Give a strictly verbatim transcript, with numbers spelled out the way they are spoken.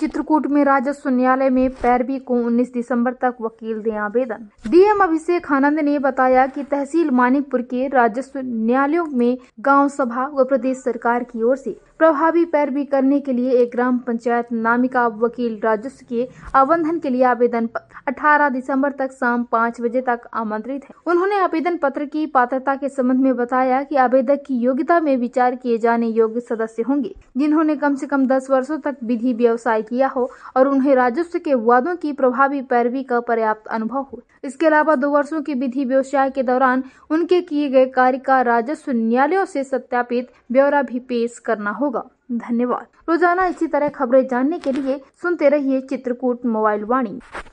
चित्रकूट में राजस्व न्यायालय में पैरवी को उन्नीस दिसंबर तक वकील दें आवेदन। डीएम अभिषेक आनंद ने बताया कि तहसील मानिकपुर के राजस्व न्यायालयों में गांव सभा व प्रदेश सरकार की ओर से प्रभावी पैरवी करने के लिए एक ग्राम पंचायत नामिका वकील राजस्व के आवंटन के लिए आवेदन अठारह दिसंबर तक शाम पाँच बजे तक आमंत्रित है। उन्होंने आवेदन पत्र की पात्रता के संबंध में बताया कि आवेदक की योग्यता में विचार किए जाने योग्य सदस्य होंगे जिन्होंने कम से कम दस वर्षों तक विधि व्यवसाय किया हो और उन्हें राजस्व के वादों की प्रभावी पैरवी का पर्याप्त अनुभव हो। इसके अलावा दो वर्षों की विधि व्यवसाय के दौरान उनके किए गए कार्य का राजस्व न्यायालयों से सत्यापित ब्यौरा भी पेश करना होगा। धन्यवाद। रोजाना इसी तरह खबरें जानने के लिए सुनते रहिए चित्रकूट मोबाइल वाणी।